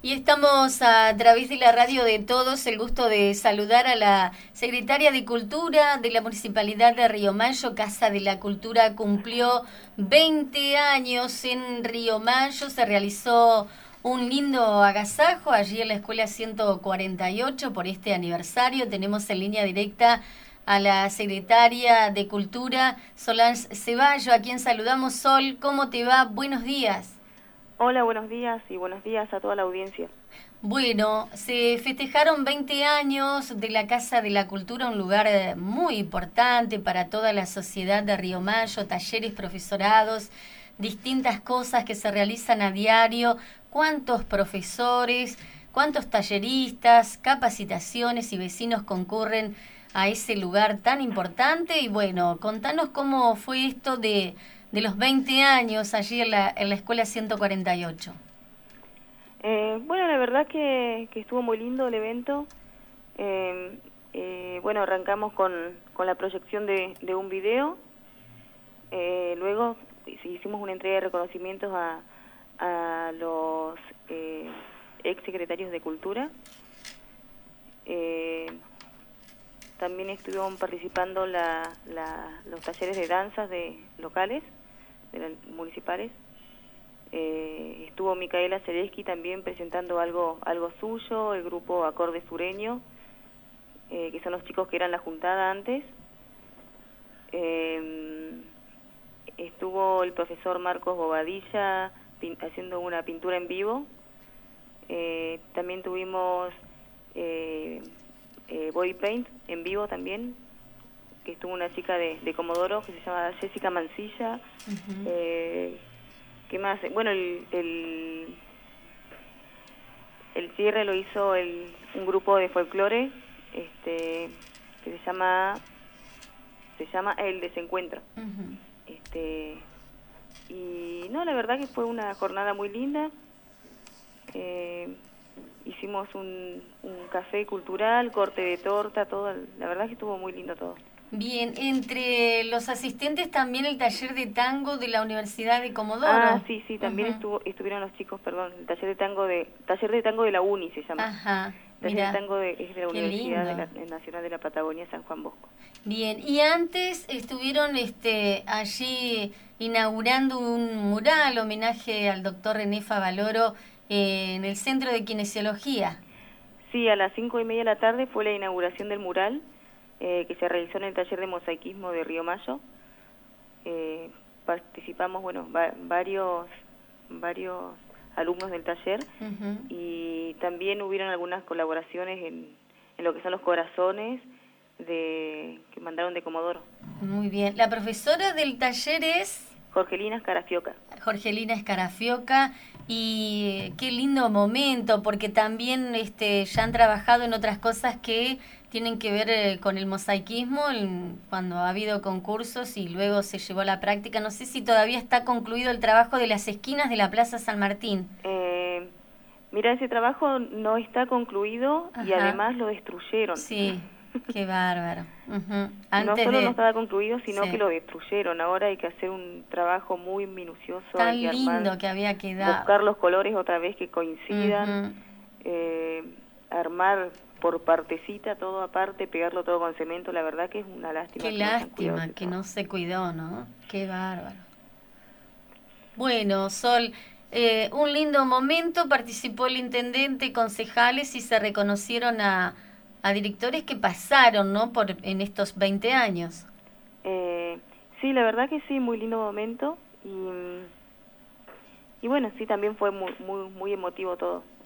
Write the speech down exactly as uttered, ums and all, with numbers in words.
Y estamos a través de la radio de todos, el gusto de saludar a la secretaria de Cultura de la Municipalidad de Río Mayo. Casa de la Cultura cumplió veinte años en Río Mayo, se realizó un lindo agasajo allí en la Escuela ciento cuarenta y ocho por este aniversario. Tenemos en línea directa a la secretaria de Cultura, Solange Ceballo, a quien saludamos. Sol, ¿cómo te va? Buenos días. Hola, buenos días y buenos días a toda la audiencia. Bueno, se festejaron veinte años de la Casa de la Cultura, un lugar muy importante para toda la sociedad de Río Mayo, talleres, profesorados, distintas cosas que se realizan a diario. ¿Cuántos profesores, cuántos talleristas, capacitaciones y vecinos concurren a ese lugar tan importante? Y bueno, contanos cómo fue esto de... de los veinte años allí en la, en la Escuela ciento cuarenta y ocho. Eh, bueno, la verdad que, que estuvo muy lindo el evento. Eh, eh, bueno, arrancamos con, con la proyección de, de un video. Eh, luego hicimos una entrega de reconocimientos a, a los eh, ex secretarios de Cultura. Eh, también estuvieron participando la, la, los talleres de danzas de locales, de las municipales. Eh, estuvo Micaela Ceresky también presentando algo algo suyo, el grupo Acorde Sureño, eh, que son los chicos que eran la juntada antes. Eh, estuvo el profesor Marcos Bobadilla pin, haciendo una pintura en vivo. Eh, también tuvimos eh, eh, body paint en vivo también, que estuvo una chica de, de Comodoro que se llama Jessica Mancilla. Uh-huh. eh, ¿Qué más? Bueno, el, el, el cierre lo hizo el, un grupo de folclore este, que se llama se llama El Desencuentro. Uh-huh. este, y no, la verdad que fue una jornada muy linda. Eh, hicimos un, un café cultural, corte de torta, todo, la verdad que estuvo muy lindo todo. Bien, entre los asistentes también el taller de tango de la Universidad de Comodoro. Ah, sí, sí, también uh-huh. estuvo, estuvieron los chicos, perdón, el taller de tango de taller de tango de la UNI se llama. Ajá. Taller Mirá, de tango de, es de la Universidad de la, Nacional de la Patagonia, San Juan Bosco. Bien, y antes estuvieron este allí inaugurando un mural, homenaje al doctor René Favaloro eh, en el Centro de Kinesiología. Sí, a las cinco y media de la tarde fue la inauguración del mural, Eh, que se realizó en el taller de mosaicismo de Río Mayo. Eh, participamos, bueno, va, varios varios alumnos del taller. Uh-huh. Y también hubieron algunas colaboraciones en, en lo que son los corazones de que mandaron de Comodoro. Muy bien. La profesora del taller es... Jorgelina Escarafioca. Jorgelina Escarafioca, y qué lindo momento, porque también este, ya han trabajado en otras cosas que tienen que ver eh, con el mosaicismo, el, cuando ha habido concursos y luego se llevó a la práctica. No sé si todavía está concluido el trabajo de las esquinas de la Plaza San Martín. Eh, mira, ese trabajo no está concluido. Ajá. Y además lo destruyeron. Sí. Qué bárbaro. Uh-huh. Antes no solo de... no estaba concluido, sino sí. que lo destruyeron. Ahora hay que hacer un trabajo muy minucioso. Tan hay que lindo armar, que había quedado. Buscar los colores otra vez que coincidan. Uh-huh. eh, armar por partecita todo aparte, pegarlo todo con cemento. La verdad que es una lástima. Qué que lástima no que no se cuidó, ¿no? Qué bárbaro. Bueno, Sol... Eh, un lindo momento, participó el intendente, concejales y se reconocieron a, a directores que pasaron, ¿no? Por en estos veinte años. Eh, sí, la verdad que sí, muy lindo momento y, y bueno, sí, también fue muy, muy, muy emotivo todo.